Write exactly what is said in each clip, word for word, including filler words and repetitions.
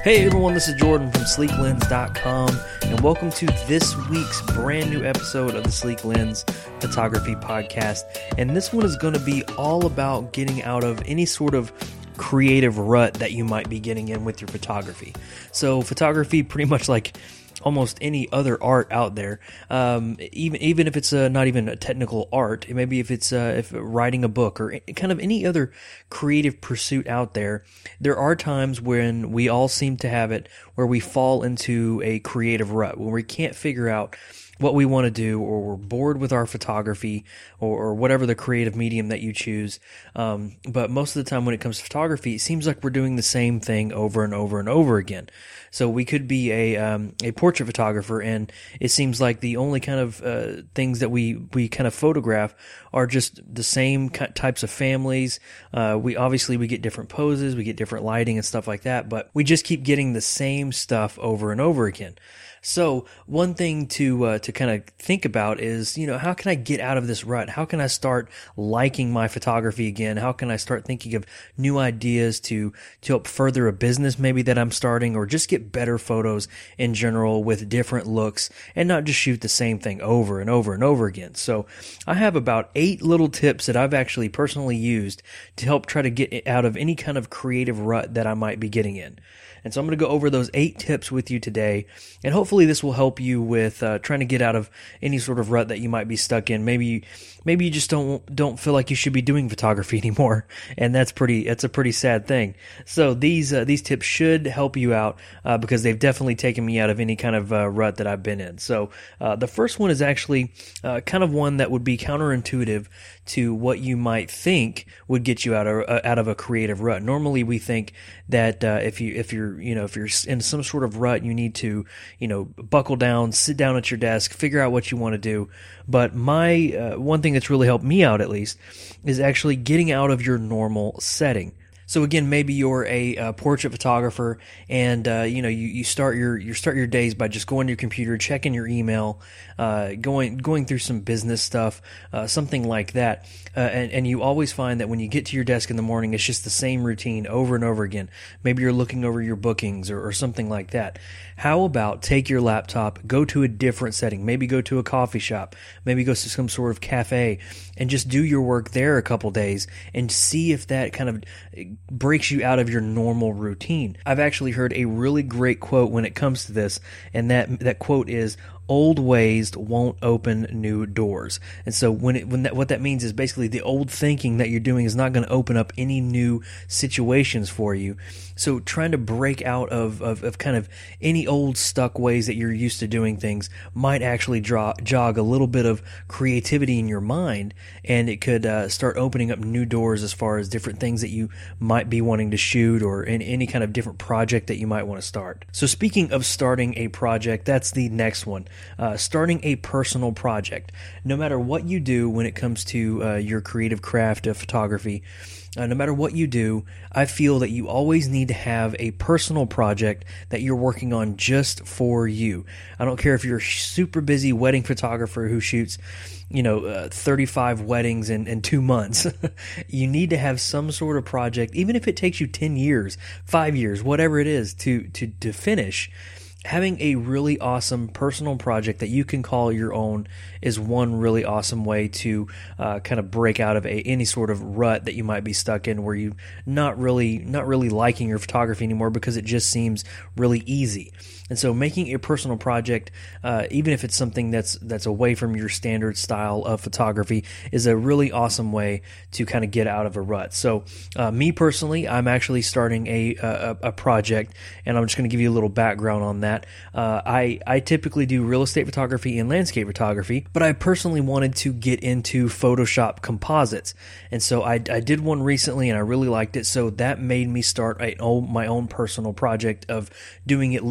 Hey everyone, this is Jordan from sleek lens dot com, and welcome to this week's brand new episode of the Sleek Lens Photography Podcast. And this one is going to be all about getting out of any sort of creative rut that you might be getting in with your photography. So photography, pretty much like almost any other art out there, um, even even if it's uh, not even a technical art, maybe if it's uh, if writing a book or kind of any other creative pursuit out there, there are times when we all seem to have it where we fall into a creative rut, when we can't figure out what we want to do, or we're bored with our photography, or, or whatever the creative medium that you choose. Um, but most of the time when it comes to photography, it seems like we're doing the same thing over and over and over again. So we could be a um, a portrait photographer, and it seems like the only kind of uh, things that we, we kind of photograph are just the same types of families. Uh, we obviously we get different poses, we get different lighting and stuff like that, but we just keep getting the same stuff over and over again. So one thing to uh, to kind of think about is, you know, how can I get out of this rut? How can I start liking my photography again? How can I start thinking of new ideas to to help further a business maybe that I'm starting, or just get better photos in general with different looks and not just shoot the same thing over and over and over again? So I have about eight little tips that I've actually personally used to help try to get out of any kind of creative rut that I might be getting in. And so I'm going to go over those eight tips with you today, and hopefully this will help you with uh, trying to get out of any sort of rut that you might be stuck in. Maybe, maybe you just don't don't feel like you should be doing photography anymore, and that's pretty that's a pretty sad thing. So these uh, these tips should help you out uh, because they've definitely taken me out of any kind of uh, rut that I've been in. So uh, the first one is actually uh, kind of one that would be counterintuitive to what you might think would get you out of uh, out of a creative rut. Normally, we think that uh, if you if you're you know if you're in some sort of rut, you need to you know buckle down, sit down at your desk, figure out what you want to do. But my uh, one thing that's really helped me out, at least, is actually getting out of your normal setting. So again, maybe you're a, uh portrait photographer, and uh, you know you, you start your you start your days by just going to your computer, checking your email, uh, going going through some business stuff, uh, something like that, uh, and and you always find that when you get to your desk in the morning, it's just the same routine over and over again. Maybe you're looking over your bookings or, or something like that. How about take your laptop, go to a different setting, maybe go to a coffee shop, maybe go to some sort of cafe, and just do your work there a couple days and see if that kind of breaks you out of your normal routine. I've actually heard a really great quote when it comes to this, and that that quote is, "Old ways won't open new doors." And so when it, when that, what that means is basically the old thinking that you're doing is not going to open up any new situations for you. So trying to break out of, of, of kind of any old stuck ways that you're used to doing things might actually draw, jog a little bit of creativity in your mind, and it could uh, start opening up new doors as far as different things that you might be wanting to shoot, or in any kind of different project that you might want to start. So speaking of starting a project, that's the next one. Uh, starting a personal project. No matter what you do when it comes to uh, your creative craft of photography, Uh, no matter what you do, I feel that you always need to have a personal project that you're working on just for you. I don't care if you're a super busy wedding photographer who shoots, you know, uh, thirty-five weddings in, in two months. You need to have some sort of project, even if it takes you ten years, five years, whatever it is to, to, to finish. Having a really awesome personal project that you can call your own is one really awesome way to uh, kind of break out of a, any sort of rut that you might be stuck in, where you not really not really liking your photography anymore because it just seems really easy. And so making a personal project, uh, even if it's something that's that's away from your standard style of photography, is a really awesome way to kind of get out of a rut. So uh, me personally, I'm actually starting a, a, a project, and I'm just going to give you a little background on that. Uh, I, I typically do real estate photography and landscape photography, but I personally wanted to get into Photoshop composites. And so I, I did one recently, and I really liked it. So that made me start a, my own personal project of doing at least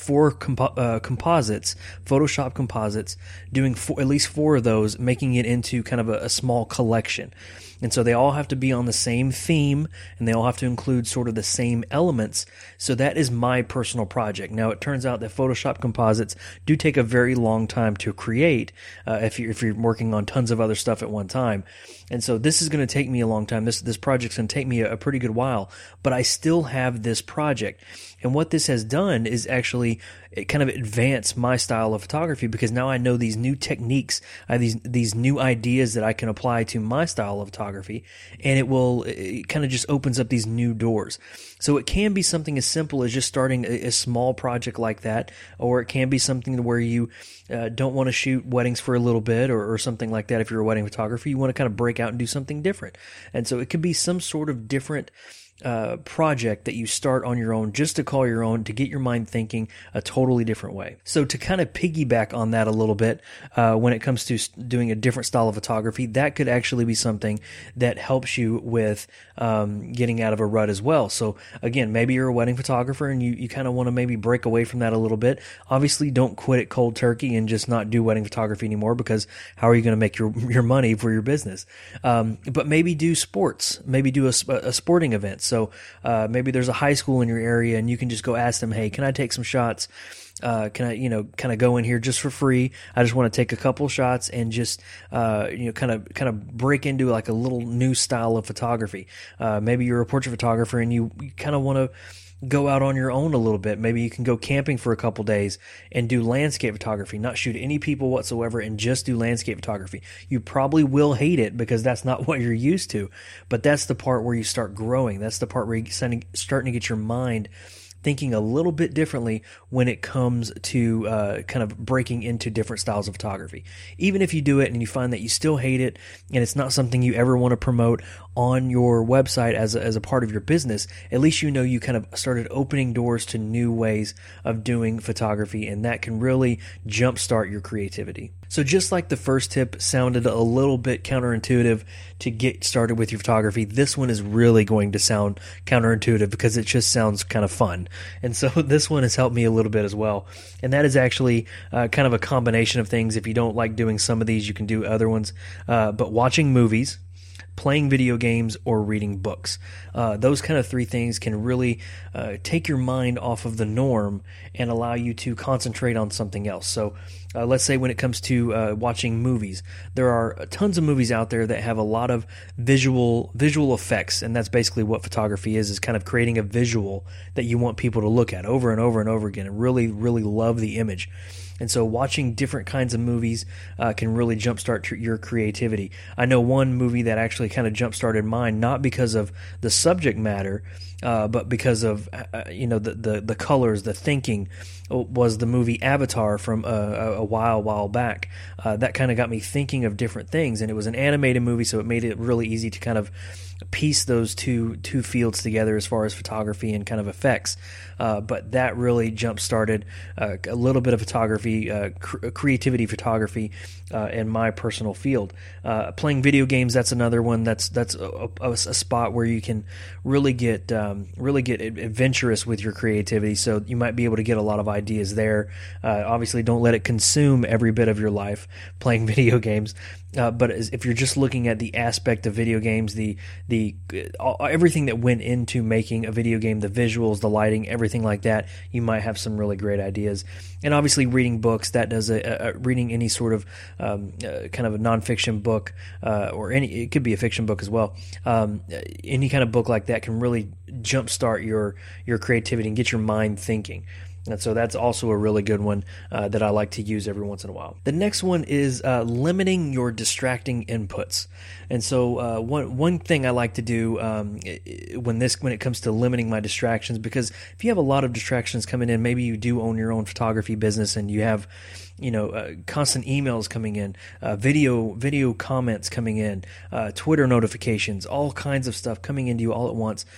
four compo- uh, composites, Photoshop composites, doing four, at least four of those, making it into kind of a, a small collection. And so they all have to be on the same theme, and they all have to include sort of the same elements. So that is my personal project. Now, it turns out that Photoshop composites do take a very long time to create uh, if you're if you're working on tons of other stuff at one time. And so this is going to take me a long time. This this project's going to take me a, a pretty good while, but I still have this project. And what this has done is actually it kind of advance my style of photography, because now I know these new techniques, I have these these new ideas that I can apply to my style of photography, and it will it kind of just opens up these new doors. So it can be something as simple as just starting a, a small project like that, or it can be something to where you uh, don't want to shoot weddings for a little bit, or, or something like that. If you're a wedding photographer, you want to kind of break out and do something different. And so it could be some sort of different Uh, project that you start on your own, just to call your own, to get your mind thinking a totally different way. So to kind of piggyback on that a little bit, uh, when it comes to doing a different style of photography, that could actually be something that helps you with um, getting out of a rut as well. So again, maybe you're a wedding photographer and you, you kind of want to maybe break away from that a little bit. Obviously, don't quit it cold turkey and just not do wedding photography anymore, because how are you going to make your your money for your business? Um, but maybe do sports, maybe do a, a sporting event. So uh, maybe there's a high school in your area, and you can just go ask them, hey, can I take some shots? Uh, can I, you know, kind of go in here just for free? I just want to take a couple shots and just, uh, you know, kind of, kind of break into like a little new style of photography. Uh, maybe you're a portrait photographer and you, you kind of want to go out on your own a little bit. Maybe you can go camping for a couple days and do landscape photography, not shoot any people whatsoever, and just do landscape photography. You probably will hate it because that's not what you're used to, but that's the part where you start growing. That's the part where you're starting to get your mind thinking a little bit differently when it comes to uh, kind of breaking into different styles of photography. Even if you do it and you find that you still hate it and it's not something you ever want to promote on your website as a, as a part of your business, at least you know you kind of started opening doors to new ways of doing photography, and that can really jumpstart your creativity. So just like the first tip sounded a little bit counterintuitive to get started with your photography, this one is really going to sound counterintuitive because it just sounds kind of fun. And so this one has helped me a little bit as well. And that is actually uh, kind of a combination of things. If you don't like doing some of these, you can do other ones. Uh, but watching movies, playing video games, or reading books. Uh, those kind of three things can really uh, take your mind off of the norm and allow you to concentrate on something else. So uh, let's say when it comes to uh, watching movies, there are tons of movies out there that have a lot of visual visual effects, and that's basically what photography is, is kind of creating a visual that you want people to look at over and over and over again and really, really love the image. And so watching different kinds of movies uh, can really jumpstart tr- your creativity. I know one movie that actually kind of jumpstarted mine, not because of the subject matter, uh, but because of uh, you know the, the the colors, the thinking, was the movie Avatar from uh, a while while back. Uh, that kind of got me thinking of different things, and it was an animated movie, so it made it really easy to kind of piece those two two fields together as far as photography and kind of effects. Uh, but that really jump-started uh, a little bit of photography, uh, cr- creativity photography uh, in my personal field. Uh, playing video games, that's another one. That's that's a, a, a spot where you can really get um, really get adventurous with your creativity. So you might be able to get a lot of ideas there. Uh, obviously, don't let it consume every bit of your life playing video games. Uh, but as, if you're just looking at the aspect of video games, the the uh, everything that went into making a video game, the visuals, the lighting, everything like that, you might have some really great ideas. And obviously, reading books, that does a, a reading any sort of um, uh, kind of a nonfiction book, uh, or any it could be a fiction book as well. Um, any kind of book like that can really jumpstart your your creativity and get your mind thinking. And so that's also a really good one uh, that I like to use every once in a while. The next one is uh, limiting your distracting inputs. And so uh, one one thing I like to do um, when this when it comes to limiting my distractions, because if you have a lot of distractions coming in, maybe you do own your own photography business and you have you know, uh, constant emails coming in, uh, video video comments coming in, uh, Twitter notifications, all kinds of stuff coming into you all at once.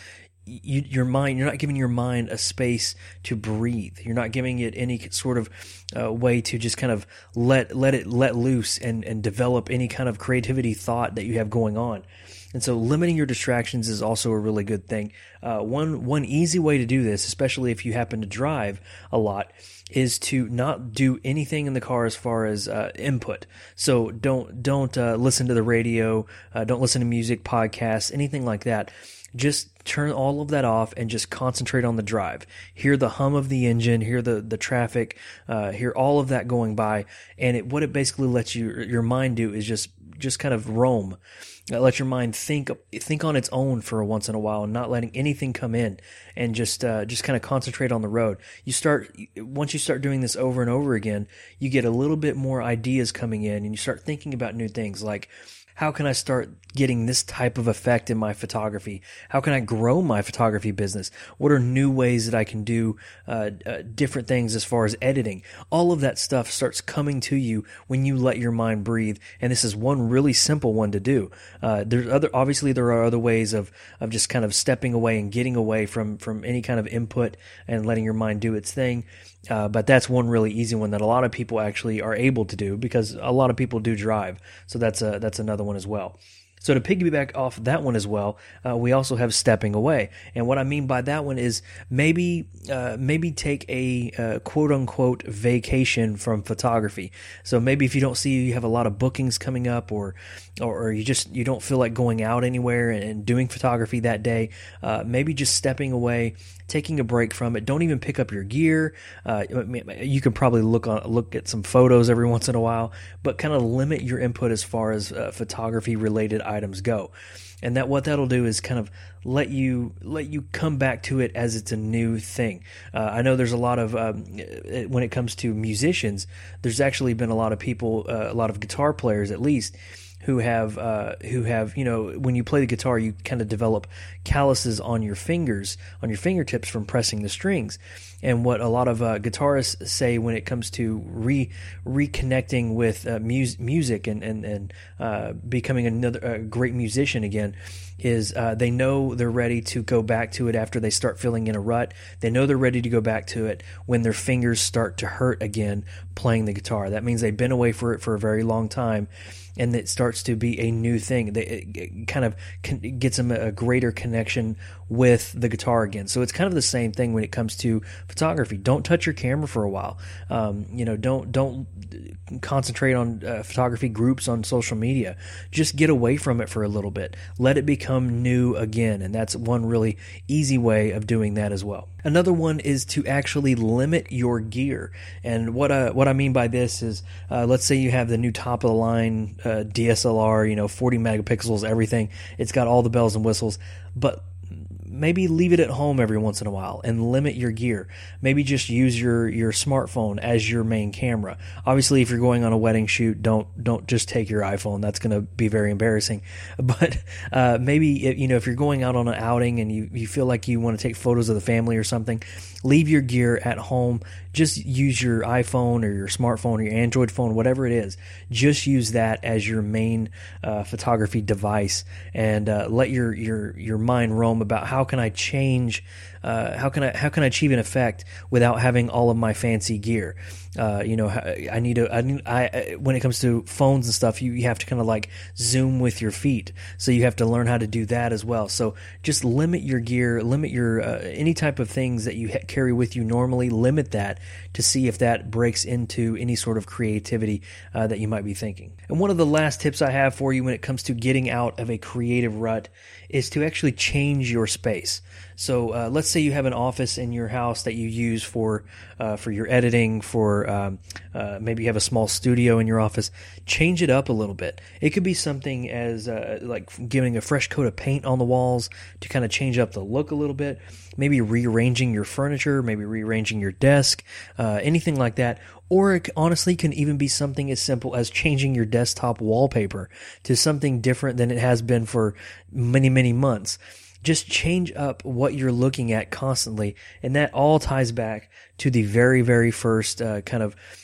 you, your mind, you're not giving your mind a space to breathe. You're not giving it any sort of uh, way to just kind of let let it let loose and, and develop any kind of creativity thought that you have going on. And so limiting your distractions is also a really good thing. Uh, one one easy way to do this, especially if you happen to drive a lot, is to not do anything in the car as far as uh, input. So don't don't uh, listen to the radio, uh, don't listen to music, podcasts, anything like that. Just turn all of that off and just concentrate on the drive. Hear the hum of the engine, hear the, the traffic, uh, hear all of that going by. And it, what it basically lets you, your mind do is just, just kind of roam. Uh, let your mind think, think on its own for once in a while, and not letting anything come in, and just, uh, just kind of concentrate on the road. You start, once you start doing this over and over again, you get a little bit more ideas coming in, and you start thinking about new things like, how can I start getting this type of effect in my photography? How can I grow my photography business? What are new ways that I can do uh, uh, different things as far as editing? All of that stuff starts coming to you when you let your mind breathe. And this is one really simple one to do. Uh, there's other, obviously there are other ways of, of just kind of stepping away and getting away from, from any kind of input and letting your mind do its thing. Uh, but that's one really easy one that a lot of people actually are able to do, because a lot of people do drive. So that's a, that's another one as well. So to piggyback off that one as well, uh, we also have stepping away. And what I mean by that one is maybe uh, maybe take a uh, quote-unquote vacation from photography. So maybe if you don't see you have a lot of bookings coming up, or or, or you just you don't feel like going out anywhere and, and doing photography that day, uh, maybe just stepping away, taking a break from it. Don't even pick up your gear. Uh, you can probably look on look at some photos every once in a while, but kind of limit your input as far as uh, photography-related items go. And that what that'll do is kind of let you let you come back to it as it's a new thing. Uh, I know there's a lot of um, when it comes to musicians, there's actually been a lot of people, uh, a lot of guitar players at least, who have uh, who have you know, when you play the guitar, you kind of develop calluses on your fingers, on your fingertips from pressing the strings. And what a lot of uh, guitarists say when it comes to re reconnecting with uh, mu- music and and and uh, becoming another uh, great musician again is uh, they know they're ready to go back to it after they start feeling in a rut. They know they're ready to go back to it when their fingers start to hurt again playing the guitar. That means they've been away for it for a very long time, and it starts to be a new thing. It kind of gets them a greater connection with the guitar again. So it's kind of the same thing when it comes to photography. Don't touch your camera for a while. Um, you know, don't don't concentrate on uh, photography groups on social media. Just get away from it for a little bit. Let it become new again, and that's one really easy way of doing that as well. Another one is to actually limit your gear. And what I, what I mean by this is, uh, let's say you have the new top of the line uh, D S L R, you know, forty megapixels, everything. It's got all the bells and whistles, but maybe leave it at home every once in a while and limit your gear. Maybe just use your, your smartphone as your main camera. Obviously, if you're going on a wedding shoot, don't don't just take your iPhone. That's going to be very embarrassing. But uh, maybe if, you know, if you're going out on an outing and you, you feel like you want to take photos of the family or something, leave your gear at home. Just use your iPhone or your smartphone or your Android phone, whatever it is. Just use that as your main uh, photography device, and uh, let your your your mind roam about how can I change, uh, how can I how can I achieve an effect without having all of my fancy gear. Uh, you know, I need to. I, need, I when it comes to phones and stuff, you, you have to kind of like zoom with your feet. So you have to learn how to do that as well. So just limit your gear, limit your uh, any type of things that you ha- carry with you normally. Limit that to see if that breaks into any sort of creativity uh, that you might be thinking. And one of the last tips I have for you when it comes to getting out of a creative rut is to actually change your space. So uh, let's say you have an office in your house that you use for uh, for your editing, for um, uh, maybe you have a small studio in your office. Change it up a little bit. It could be something as uh, like giving a fresh coat of paint on the walls to kind of change up the look a little bit. Maybe rearranging your furniture, maybe rearranging your desk, uh, anything like that. Or it honestly can even be something as simple as changing your desktop wallpaper to something different than it has been for many, many months. Just change up what you're looking at constantly, and that all ties back to the very, very first uh, kind of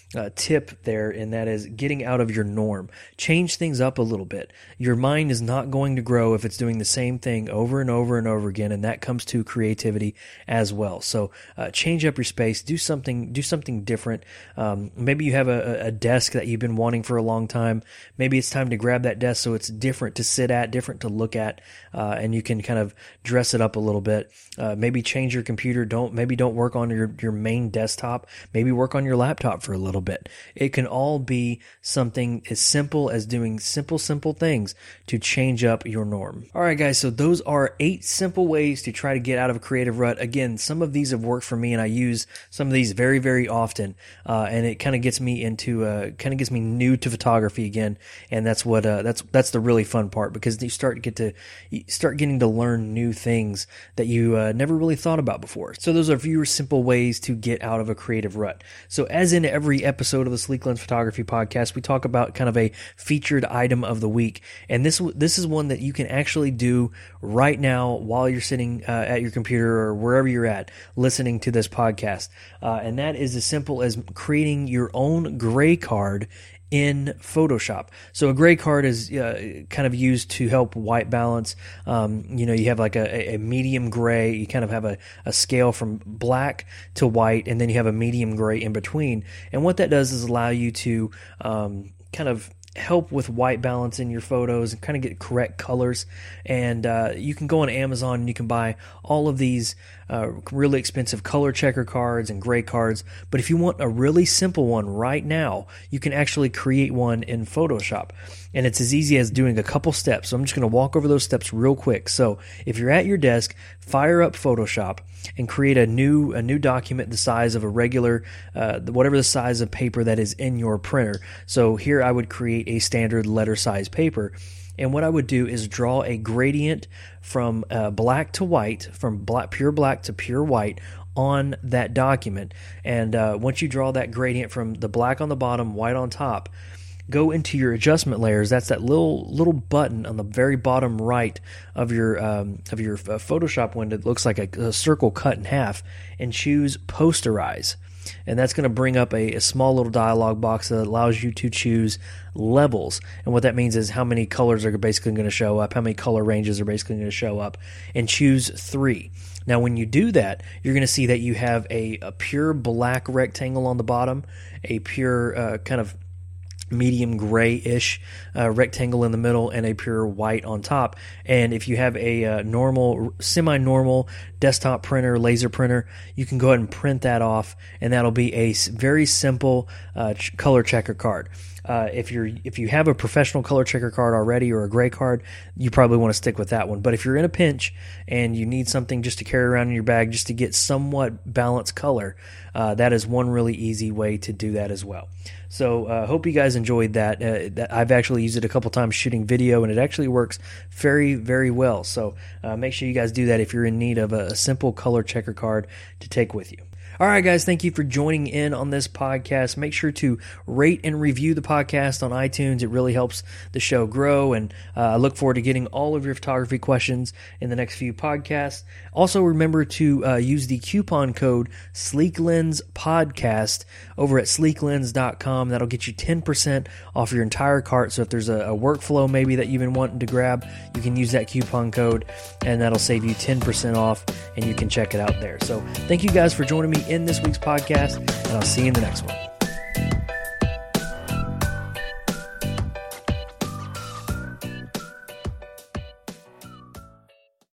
uh, tip there, and that is getting out of your norm. Change things up a little bit. Your mind is not going to grow if it's doing the same thing over and over and over again, and that comes to creativity as well. So uh, change up your space. Do something. Do something different. Um, maybe you have a, a desk that you've been wanting for a long time. Maybe it's time to grab that desk so it's different to sit at, different to look at, uh, and you can kind of dress it up a little bit. Uh, maybe change your computer. Don't maybe don't work on your your main desktop. Maybe work on your laptop for a little bit. It can all be something as simple as doing simple, simple things to change up your norm. All right, guys, so those are eight simple ways to try to get out of a creative rut. Again, some of these have worked for me, and I use some of these very, very often, uh, and it kind of gets me into, uh, kind of gets me new to photography again, and that's what, uh, that's that's the really fun part, because you start to get to, you start getting to learn new things that you uh, never really thought about before. So those are fewer simple ways to get out of a creative rut. So as in every episode of the Sleek Lens Photography Podcast, we talk about kind of a featured item of the week, and this this is one that you can actually do right now while you're sitting uh, at your computer or wherever you're at listening to this podcast, uh, and that is as simple as creating your own gray card in Photoshop. So a gray card is uh, kind of used to help white balance. Um, you know, you have like a, a medium gray. You kind of have a, a scale from black to white, and then you have a medium gray in between. And what that does is allow you to um, kind of help with white balance in your photos and kind of get correct colors. And uh, you can go on Amazon and you can buy all of these uh, really expensive color checker cards and gray cards. But if you want a really simple one right now, you can actually create one in Photoshop. And it's as easy as doing a couple steps. So I'm just going to walk over those steps real quick. So if you're at your desk, fire up Photoshop and create a new a new document the size of a regular, uh, whatever the size of paper that is in your printer. So here I would create a standard letter size paper. And what I would do is draw a gradient from uh, black to white, from black, pure black to pure white on that document. And uh, once you draw that gradient from the black on the bottom, white on top, go into your adjustment layers. That's that little little button on the very bottom right of your um, of your uh, Photoshop window. It looks like a, a circle cut in half, and choose Posterize. And that's going to bring up a, a small little dialog box that allows you to choose levels. And what that means is how many colors are basically going to show up, how many color ranges are basically going to show up, and choose three. Now, when you do that, you're going to see that you have a, a pure black rectangle on the bottom, a pure uh, kind of medium gray-ish uh, rectangle in the middle, and a pure white on top. And if you have a uh, normal, semi-normal desktop printer, laser printer, you can go ahead and print that off, and that'll be a very simple uh, ch- color checker card. Uh, if you're if you have a professional color checker card already or a gray card, you probably want to stick with that one. But if you're in a pinch and you need something just to carry around in your bag just to get somewhat balanced color, uh, that is one really easy way to do that as well. So I uh, hope you guys enjoyed that. Uh, that. I've actually used it a couple times shooting video, and it actually works very, very well. So uh, make sure you guys do that if you're in need of a, a simple color checker card to take with you. All right, guys, thank you for joining in on this podcast. Make sure to rate and review the podcast on iTunes. It really helps the show grow, and uh, I look forward to getting all of your photography questions in the next few podcasts. Also, remember to uh, use the coupon code SleekLensPodcast over at sleek lens dot com. That'll get you ten percent off your entire cart. So if there's a, a workflow maybe that you've been wanting to grab, you can use that coupon code, and that'll save you ten percent off, and you can check it out there. So thank you guys for joining me in this week's podcast, and I'll see you in the next one.